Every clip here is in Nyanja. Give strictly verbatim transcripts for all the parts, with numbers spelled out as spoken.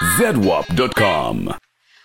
zedwap dot com.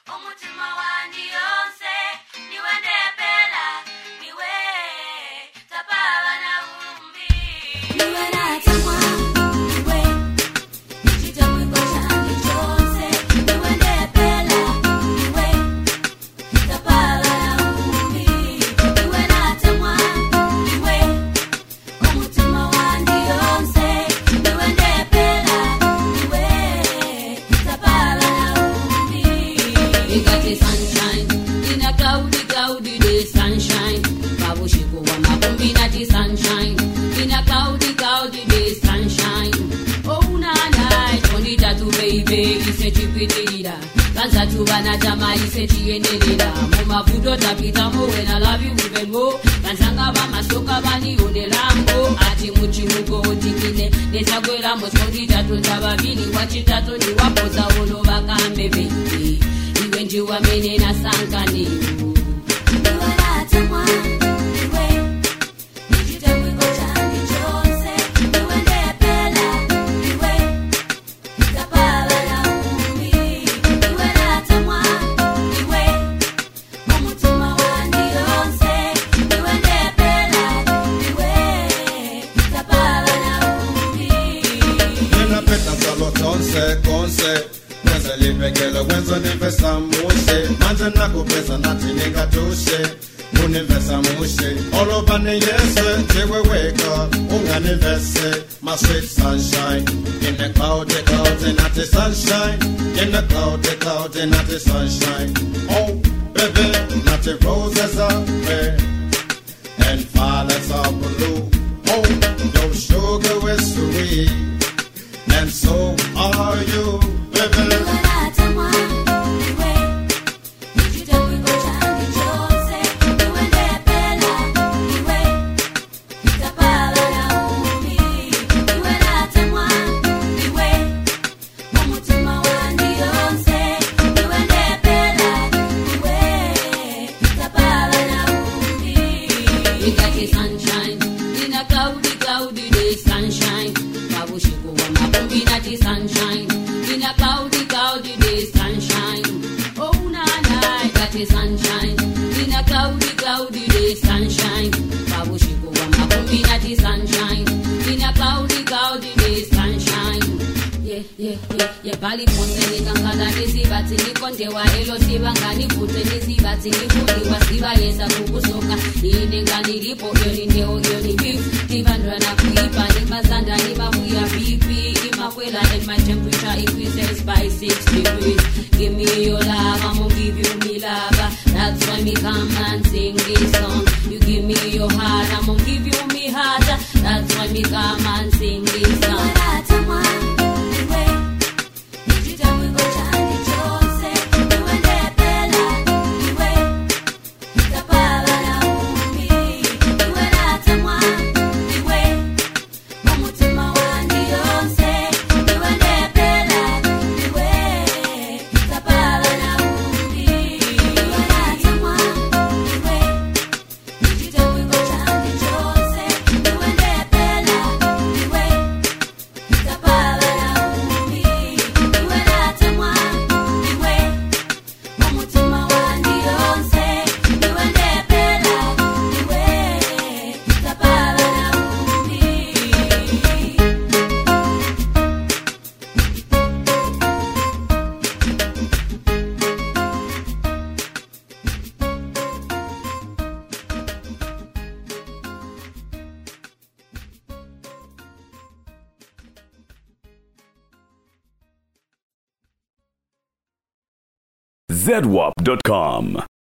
Tubana jama iseti endelea mama budo tapita mo when I love you even more kanzanga ba masoka bani onelambo ati muchi mugo tikine nesagwera mosodi tatu tababili wachitatu ni wapoza uno bakambe baby iwe njiwa mene na sankani wala tamwa Wenzo nivesa mushe Manje nako pesa nati nikatoshe Munivesa mushe Oloba ni yese Chewe weka Unga nivese My sweet sunshine In the cloud, the cloud, and not the sunshine In the cloud, the cloud, and not the sunshine Oh, baby Not the roses are red And violets are blue Oh, your sugar is sweet And so are you, baby. Bali ponde ngangala nisibathi nikonde wa elo sibangani futhi nisibathi ngifuni wasiba yesa kukusoka ine ngani lipo yoni ndeo yoni beef divandwana kuipa nimazanda nimabuya B P imakwela and my temperature increases by six degrees give me your love I'm gonna give you me love that's why me come and sing this song you give me your heart I'm gonna give you me heart that's why me come and sing this song zedwap dot com.